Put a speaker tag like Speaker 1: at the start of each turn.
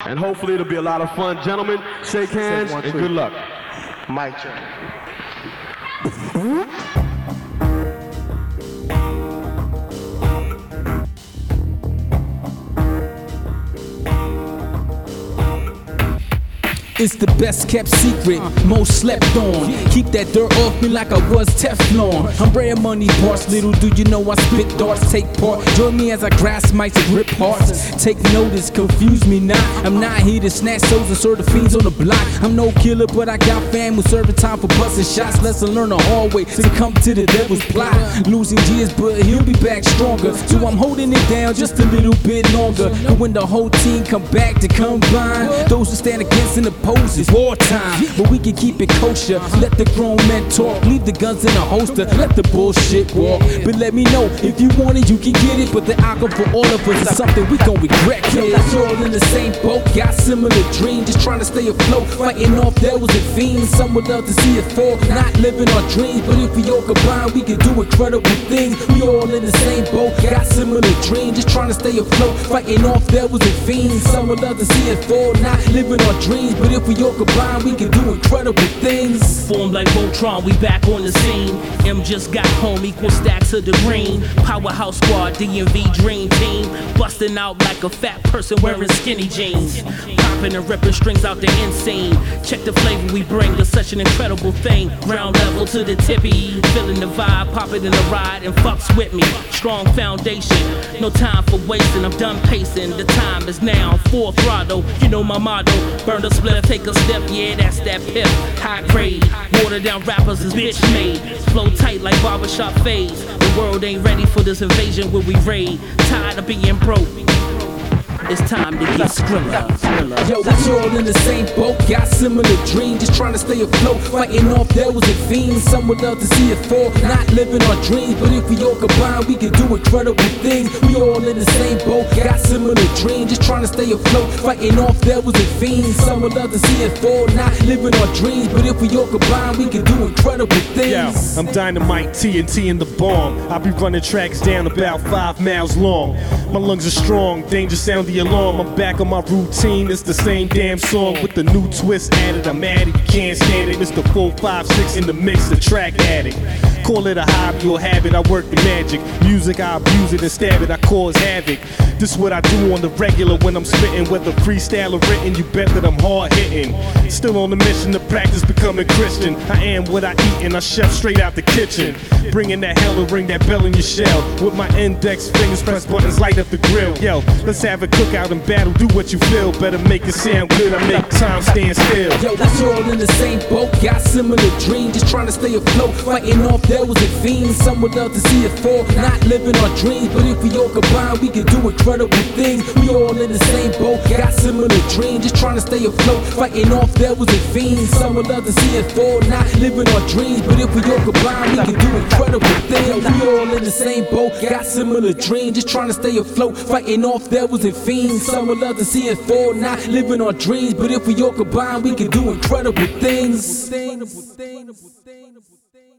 Speaker 1: And hopefully it'll be a lot of fun. Gentlemen, shake hands and good luck.
Speaker 2: Mic check.
Speaker 3: It's the best kept secret, most slept on. Keep that dirt off me like I was Teflon. I'm rare money boss, little do you know I spit darts. Take part, join me as I grasp mics and rip hearts. Take notice, confuse me not. I'm not here to snatch souls and serve the fiends on the block. I'm no killer, but I got fam who's serving time for busting shots. Lesson learn the hard way to come to the devil's plot. Losing years, but he'll be back stronger. So I'm holding it down just a little bit longer. But when the whole team come back to combine, those who stand against in the it's wartime, but we can keep it kosher. Let the grown men talk, leave the guns in a holster, let the bullshit walk. But let me know if you want it, you can get it. But the outcome for all of us is something we gon' regret. Yo, that's all in the same boat, got similar dreams, just trying to stay afloat, fighting off devils and fiends. Some would love to see it fall, not living our dreams. But if we all combine, we can do incredible things. We all in the same boat, got similar dreams, just trying to stay afloat, fighting off devils and fiends. Some would love to see it fall, not living our dreams. But if we all combined, we can do incredible things.
Speaker 4: Formed like Voltron, we back on the scene. M just got home, equal stacks of the green. Powerhouse squad, DMV dream team. Busting out like a fat person wearing skinny jeans. Popping and ripping strings out the insane. Check the flavor we bring, it's such an incredible thing. Ground level to the tippy. Feeling the vibe, pop it in the ride and fucks with me. Strong foundation, no time for wasting. I'm done pacing, the time is now. Full throttle, you know my motto. Burn the split, take a step, yeah, that's that pip. High grade, water down rappers is bitch made. Flow tight like barbershop fades. The world ain't ready for this invasion where we raid. Tired of being broke. It's time to get Skrilla.
Speaker 3: Yo, we all in the same boat, got similar dreams, just trying to stay afloat, fighting off devils and fiends. Some would love to see it fall, not living our dreams. But if we all combine, we can do incredible things. We all in the same boat, got similar dreams, just trying to stay afloat, fighting off devils and fiends. Some would love to see it fall, not living our dreams. But if we all combine, we can do incredible things.
Speaker 5: Yo, I'm Dynamite, TNT in the bomb. I be running tracks down about 5 miles long. My lungs are strong, danger sound the alarm. I'm back on my routine, it's the same damn song with the new twist added. I'm at it, you can't stand it. It's the 4, 5, 6 in the mix, the track addict. Call it a hobby or habit, I work the magic. Music, I abuse it and stab it, I cause havoc. This what I do on the regular when I'm spitting. Whether freestyle or written, you bet that I'm hard hitting. Still on the mission to practice becoming Christian. I am what I eat and I chef straight out the kitchen. Bringing that hell and ring that bell in your shell. With my index fingers press buttons, light up the grill. Yo, let's have a cookout and battle, do what you feel. Better make it sound good, I make time stand still.
Speaker 3: Yo, we all in the same boat, got similar dreams, just trying to stay afloat, fighting off devils and fiends. Some would love to see it fall, not living our dreams. But if we all combine, we can do incredible things. We all in the same boat, got similar dreams, just trying to stay afloat, fighting off devils and fiends. Some would love to see it fall, not living our dreams. But if we all combine, we can do incredible things. We all in the same boat, got similar dreams, just trying to stay afloat, fighting off devils and fiends. Some would love to see it fall, not living our dreams. But if we all combine, we can do incredible things.